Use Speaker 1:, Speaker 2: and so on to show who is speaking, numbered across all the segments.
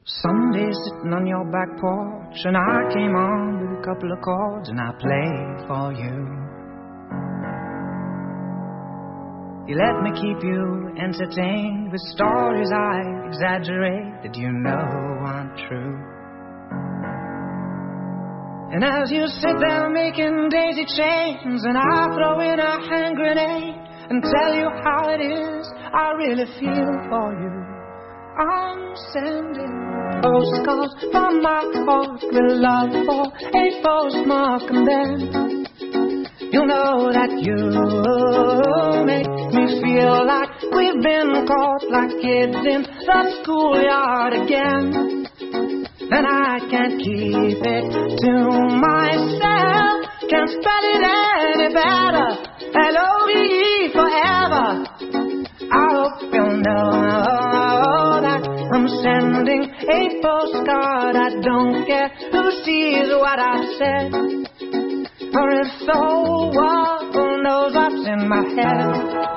Speaker 1: Someday sitting on your back porch, and I came on with a couple of chords, and I played for you. You let me keep you entertained with stories I exaggerate that you know aren't true. And as you sit there making daisy chains, and I throw in a hand grenade and tell you how it is I really feel for you, I'm sending postcards from my heart with love for a postmark, and then you know that you make me feel like we've been caught like kids in the schoolyard again. And I can't keep it to myself, can't spell it any better, L-O-V-E forever. I hope you'll know that I'm sending a postcard. I don't care who sees what I've said, or if the world knows what's in my head.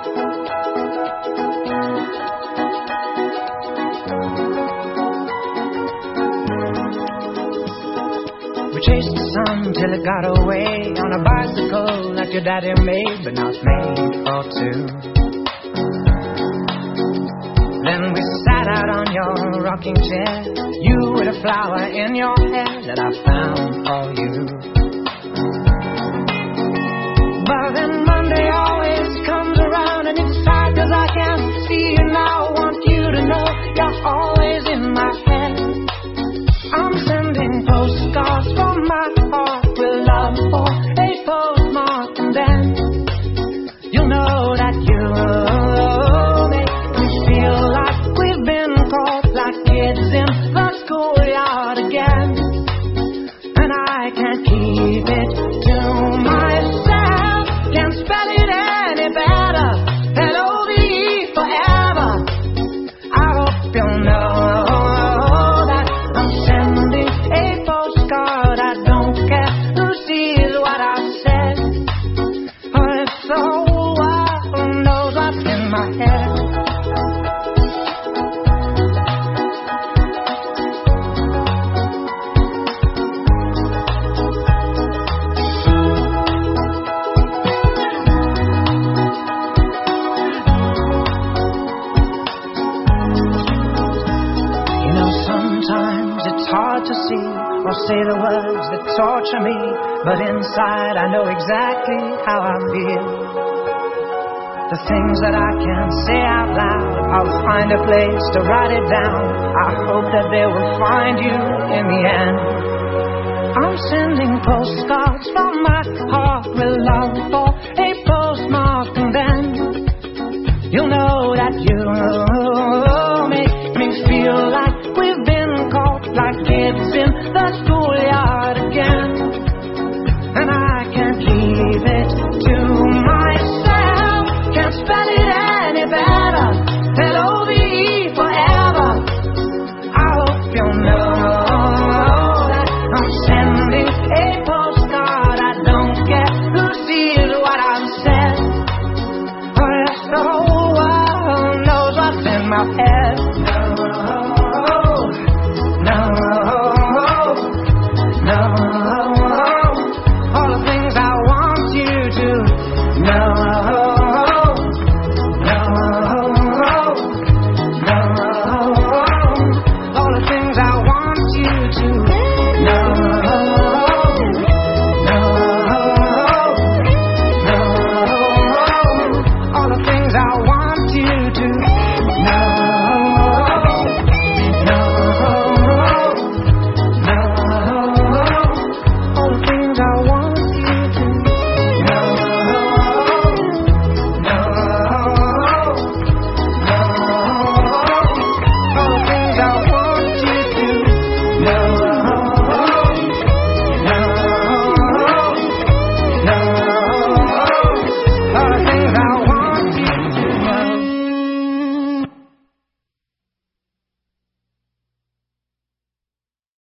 Speaker 1: We chased the sun till it got away on a bicycle that your daddy made, but not made for two. Then we sat out on your rocking chair, you with a flower in your hair that I found for you. But then Monday always comes around, and it's sad 'cause I can't see you now. I want you to know you're always in my head. I'm sending postcards from my heart with love for a postmark, and then you'll know that you make me feel like we've been caught like kids in the schoolyard again. And I can't keep it to myself, can't spell it any better, L-O-V-E forever. I hope you'll know that I'm sending a postcard. I don't care who sees what I've said, or if the world knows what's in my head. Sometimes it's hard to see or say the words that torture me, but inside I know exactly how I feel. The things that I can't say out loud, I'll find a place to write it down. I hope that they will find you in the end. I'm sending postcards from my heart with love for a